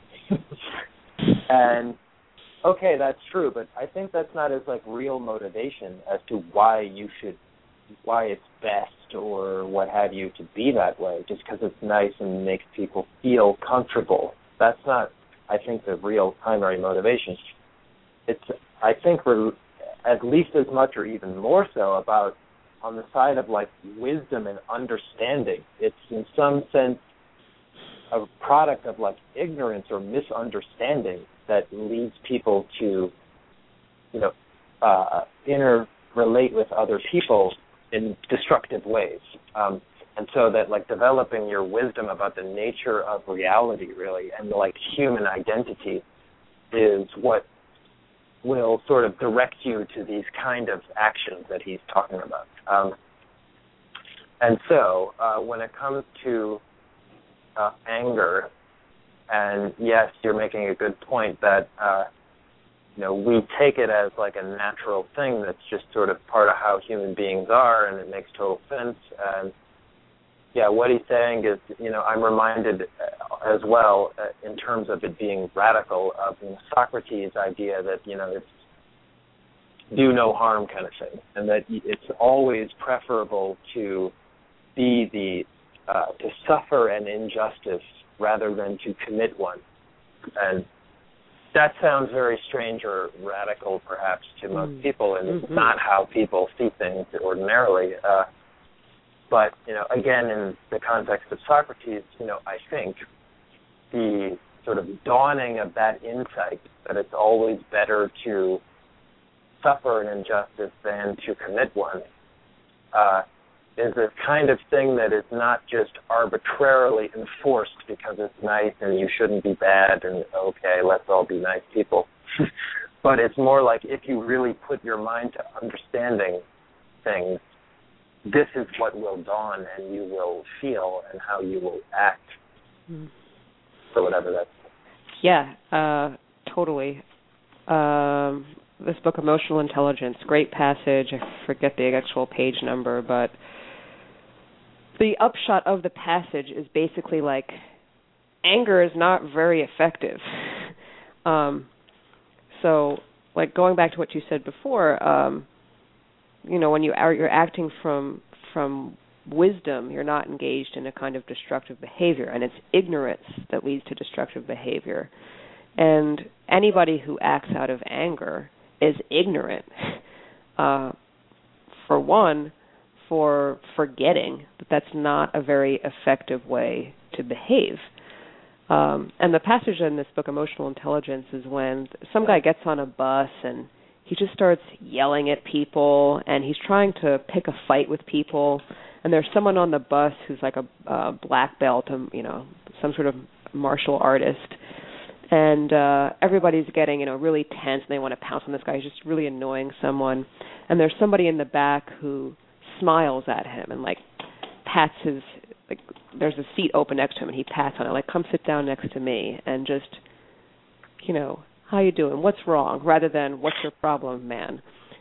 C: And, okay, that's true, but I think that's not as, like, real motivation as to why you should, why it's best or what have you to be that way, just because it's nice and makes people feel comfortable. That's not, I think, the real primary motivation. It's, I think, we're at least as much or even more so about on the side of, like, wisdom and understanding. It's, in some sense, a product of, like, ignorance or misunderstanding that leads people to, you know, uh, interrelate with other people in destructive ways. Um, and so that, like, developing your wisdom about the nature of reality, really, and, like, human identity is what will sort of direct you to these kind of actions that he's talking about. Um, and so uh, when it comes to uh, anger, and yes, you're making a good point that, uh, you know, we take it as like a natural thing that's just sort of part of how human beings are, and it makes total sense. And yeah, what he's saying is, you know, I'm reminded as well, uh, in terms of it being radical, of you know, Socrates' idea that, you know, it's do no harm kind of thing, and that it's always preferable to be the, uh, to suffer an injustice rather than to commit one. And that sounds very strange or radical, perhaps, to most mm. people, and mm-hmm. it's not how people see things ordinarily. Uh, But, you know, again, in the context of Socrates, you know, I think the sort of dawning of that insight that it's always better to suffer an injustice than to commit one uh, is a kind of thing that is not just arbitrarily enforced because it's nice and you shouldn't be bad and, okay, let's all be nice people. But it's more like if you really put your mind to understanding things, this is what will dawn and you will feel and how you will act. Mm. So whatever that's.
B: Yeah, uh, totally. Um, this book, Emotional Intelligence, great passage. I forget the actual page number, but the upshot of the passage is basically like anger is not very effective. um, so, like going back to what you said before, um, you know, when you are you're acting from from wisdom, you're not engaged in a kind of destructive behavior, and it's ignorance that leads to destructive behavior. And anybody who acts out of anger is ignorant. Uh, for one, for forgetting that that's not a very effective way to behave. Um, and the passage in this book, Emotional Intelligence, is when some guy gets on a bus and he just starts yelling at people, and he's trying to pick a fight with people. And there's someone on the bus who's like a uh, black belt, um, you know, some sort of martial artist. And uh, everybody's getting, you know, really tense, and they want to pounce on this guy. He's just really annoying someone. And there's somebody in the back who smiles at him and, like, pats his, like, there's a seat open next to him, and he pats on it, like, come sit down next to me, and just, you know, how you doing? What's wrong? Rather than, what's your problem, man?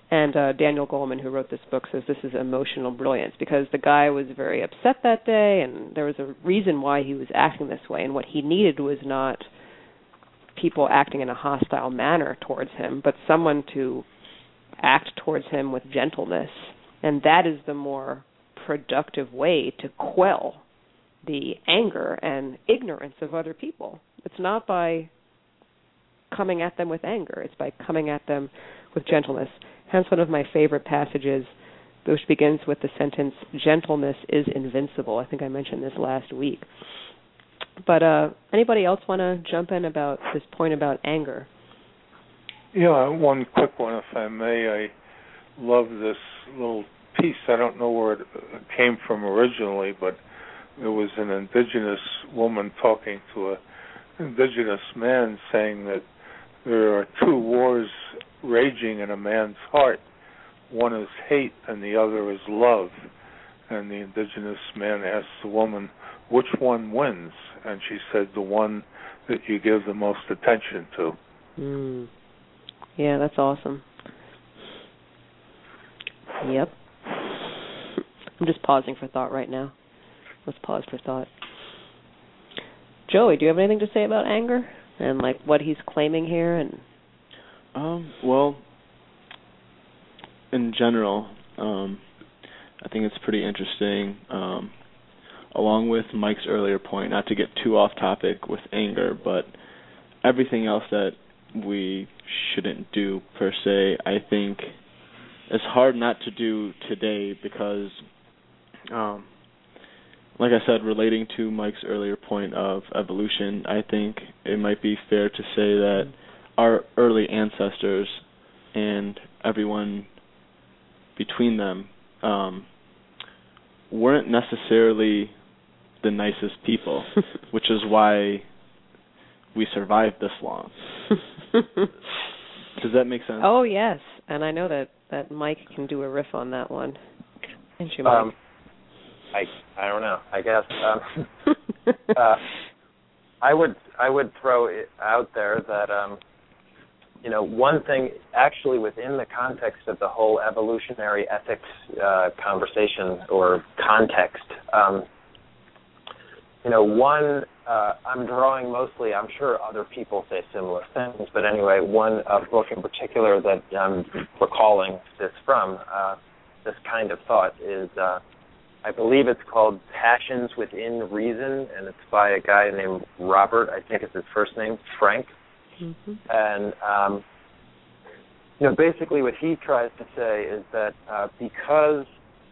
B: And uh, Daniel Goleman, who wrote this book, says this is emotional brilliance because the guy was very upset that day, and there was a reason why he was acting this way. And what he needed was not people acting in a hostile manner towards him, but someone to act towards him with gentleness. And that is the more productive way to quell the anger and ignorance of other people. It's not by coming at them with anger. It's by coming at them with gentleness. Hence one of my favorite passages, which begins with the sentence, "Gentleness is invincible." I think I mentioned this last week. But uh, anybody else want to jump in about this point about anger?
E: Yeah, one quick one, if I may. I love this little piece. I don't know where it came from originally, but it was an indigenous woman talking to an indigenous man saying that there are two wars raging in a man's heart. One is hate and the other is love. And the indigenous man asked the woman, which one wins? And she said, the one that you give the most attention to.
B: Mm. Yeah, that's awesome. Yep. I'm just pausing for thought right now. Let's pause for thought. Joey, do you have anything to say about anger and like what he's claiming here? And
D: um, well, in general, um, I think it's pretty interesting. Um, along with Mike's earlier point, not to get too off topic with anger, but everything else that we shouldn't do per se, I think it's hard not to do today because, um, like I said, relating to Mike's earlier point of evolution, I think it might be fair to say that our early ancestors and everyone between them um, weren't necessarily the nicest people, which is why we survived this long. Does that make sense?
B: Oh, yes. And I know that, that Mike can do a riff on that one. Can't you, Mike?
C: Um, I I don't know. I guess um, uh, I would I would throw it out there that um, you know, one thing actually within the context of the whole evolutionary ethics uh, conversation or context, um, you know, one uh, I'm drawing mostly. I'm sure other people say similar things, but anyway, one uh, book in particular that I'm recalling this from, uh, this kind of thought is. Uh, I believe it's called Passions Within Reason, and it's by a guy named Robert, I think it's his first name, Frank. Mm-hmm. And, um, you know, basically what he tries to say is that uh, because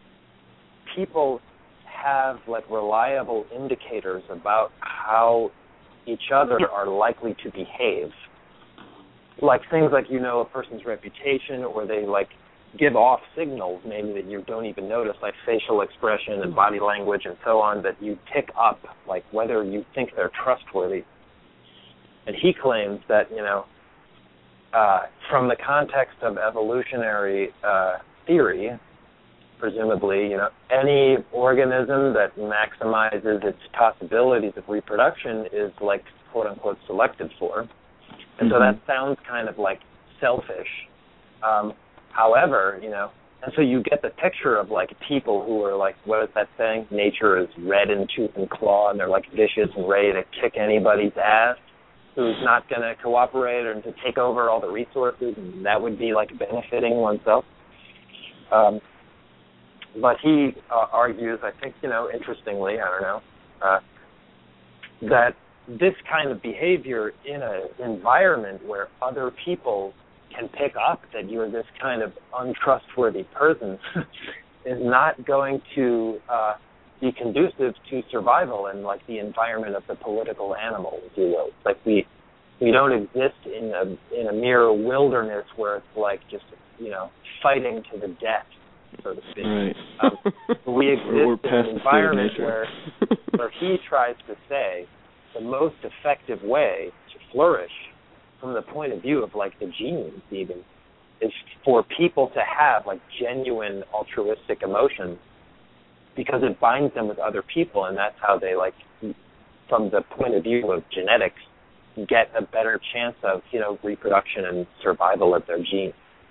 C: people have, like, reliable indicators about how each other are likely to behave, like things like, you know, a person's reputation, or they, like, give off signals maybe that you don't even notice, like facial expression and body language and so on, that you pick up, like whether you think they're trustworthy. And he claims that, you know, uh, from the context of evolutionary uh, theory, presumably, you know, any organism that maximizes its possibilities of reproduction is, like, quote-unquote selected for. And mm-hmm. so that sounds kind of like selfish. Um, However, you know, and so you get the picture of, like, people who are, like, what is that saying? Nature is red in tooth and claw, and they're, like, vicious and ready to kick anybody's ass who's not going to cooperate or to take over all the resources, and that would be, like, benefiting oneself. Um, but he uh, argues, I think, you know, interestingly, I don't know, uh, that this kind of behavior in an environment where other people can pick up that you're this kind of untrustworthy person is not going to uh, be conducive to survival in, like, the environment of the political animal, if you will. Like, we we don't exist in a in a mere wilderness where it's like just, you know, fighting to the death, so to speak.
D: Right.
C: Um, we exist
D: we're, we're
C: in an environment where where he tries to say the most effective way to flourish from the point of view of, like, the genes even, is for people to have, like, genuine altruistic emotions, because it binds them with other people, and that's how they, like, from the point of view of genetics, get a better chance of, you know, reproduction and survival of their genes.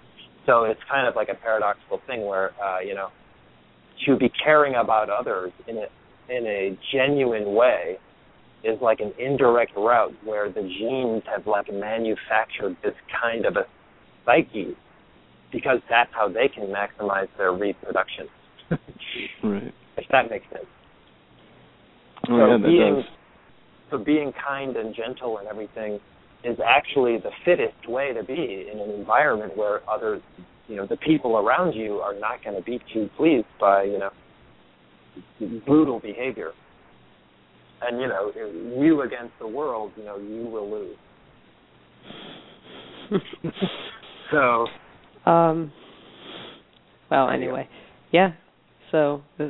C: so it's kind of like a paradoxical thing where, uh, you know, to be caring about others in a, in a genuine way is like an indirect route where the genes have like manufactured this kind of a psyche because that's how they can maximize their reproduction.
D: Right.
C: If that makes sense.
D: Oh,
C: so
D: yeah, that
C: being,
D: does.
C: So being kind and gentle and everything is actually the fittest way to be in an environment where others, you know, the people around you are not going to be too pleased by, you know, brutal behavior. And, you know, you against the world, you know, you will lose. so.
B: Um. Well, anyway, yeah. So, the, does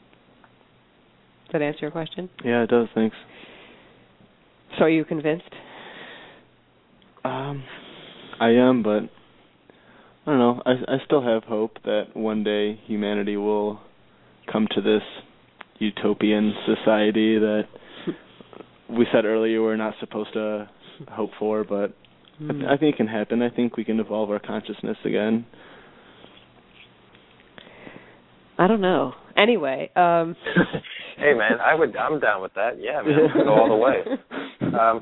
B: that answer your question?
D: Yeah, it does. Thanks.
B: So, are you convinced?
D: Um, I am, but I don't know. I I still have hope that one day humanity will come to this utopian society that we said earlier we're not supposed to hope for, but mm. I, th- I think it can happen. I think we can evolve our consciousness again.
B: I don't know. Anyway, um
C: hey man, I would I'm down with that. Yeah, man, I go all the way. Um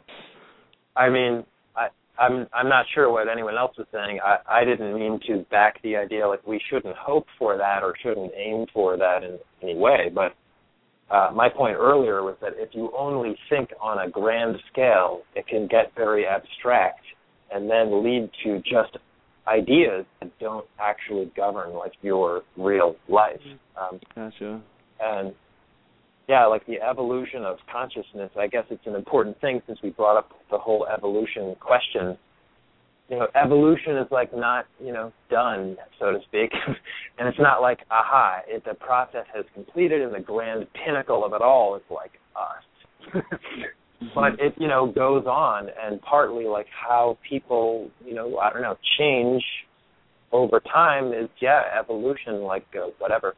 C: I mean, I I'm I'm not sure what anyone else was saying. I, I didn't mean to back the idea like we shouldn't hope for that or shouldn't aim for that in any way, but uh, my point earlier was that if you only think on a grand scale, it can get very abstract and then lead to just ideas that don't actually govern like your real life. Um,
D: gotcha.
C: And yeah, like the evolution of consciousness, I guess it's an important thing since we brought up the whole evolution question. You know, evolution is like not, you know, done, so to speak. And it's not like, aha, it, the process has completed and the grand pinnacle of it all is like us. But it, you know, goes on, and partly like how people, you know, I don't know, change over time is, yeah, evolution, like uh, whatever,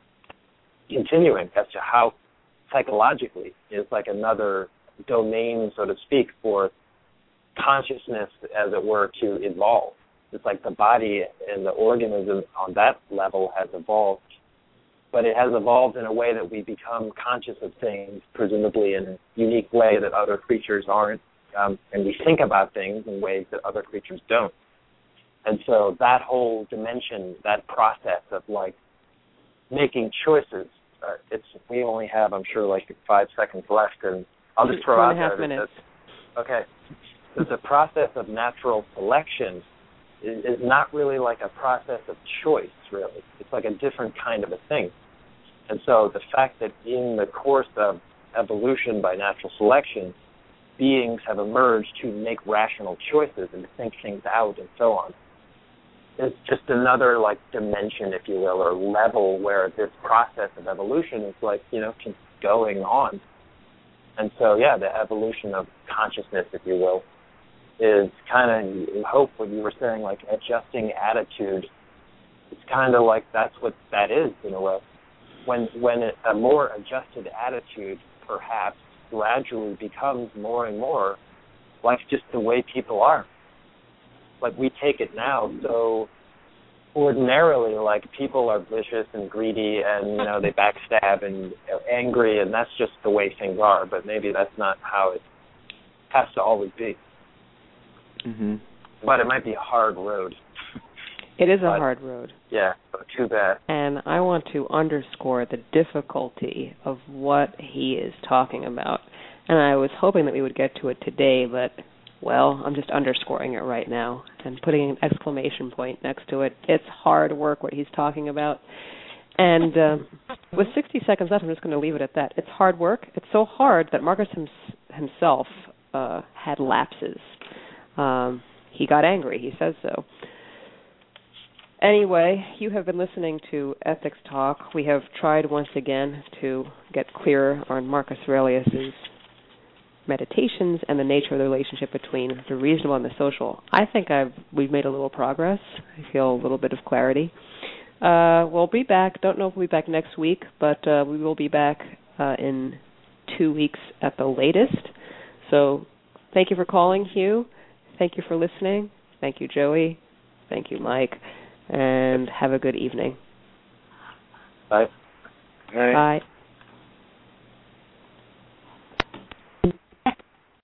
C: continuing as to how psychologically is like another domain, so to speak, for consciousness, as it were, to evolve. It's like the body and the organism on that level has evolved, but it has evolved in a way that we become conscious of things, presumably in a unique way that other creatures aren't, um, and we think about things in ways that other creatures don't. And so that whole dimension, that process of like making choices, uh, it's we only have, I'm sure, like five seconds left, and I'll just throw
B: Four
C: out
B: and a half
C: there
B: minutes.
C: that, okay, that the process of natural selection is, is not really like a process of choice, really. It's like a different kind of a thing. And so the fact that in the course of evolution by natural selection, beings have emerged to make rational choices and to think things out and so on, is just another like dimension, if you will, or level where this process of evolution is like, you know, going on. And so, yeah, the evolution of consciousness, if you will, is kind of, I hope what you were saying, like adjusting attitude. It's kind of like that's what that is in a way. When when it, a more adjusted attitude perhaps gradually becomes more and more like just the way people are. Like we take it now so ordinarily, like people are vicious and greedy and, you know, they backstab and angry, and that's just the way things are, but maybe that's not how it has to always be.
D: Mm-hmm.
C: But it might be a hard road.
B: It is a
C: but,
B: hard road.
C: Yeah, too bad.
B: And I want to underscore the difficulty of what he is talking about. And I was hoping that we would get to it today, but, well, I'm just underscoring it right now and putting an exclamation point next to it. It's hard work what he's talking about. And uh, with sixty seconds left, I'm just going to leave it at that. It's hard work. It's so hard that Marcus him- himself uh, had lapses. Um, he got angry. He says so. Anyway, you have been listening to Ethics Talk. We have tried once again to get clearer on Marcus Aurelius's meditations and the nature of the relationship between the reasonable and the social. I think I've we've made a little progress. I feel a little bit of clarity. Uh, we'll be back. Don't know if we'll be back next week, but uh, we will be back uh, in two weeks at the latest. So thank you for calling, Hugh. Thank you for listening. Thank you, Joey. Thank you, Mike. and have a good evening.
C: Bye.
E: Bye.
B: Bye.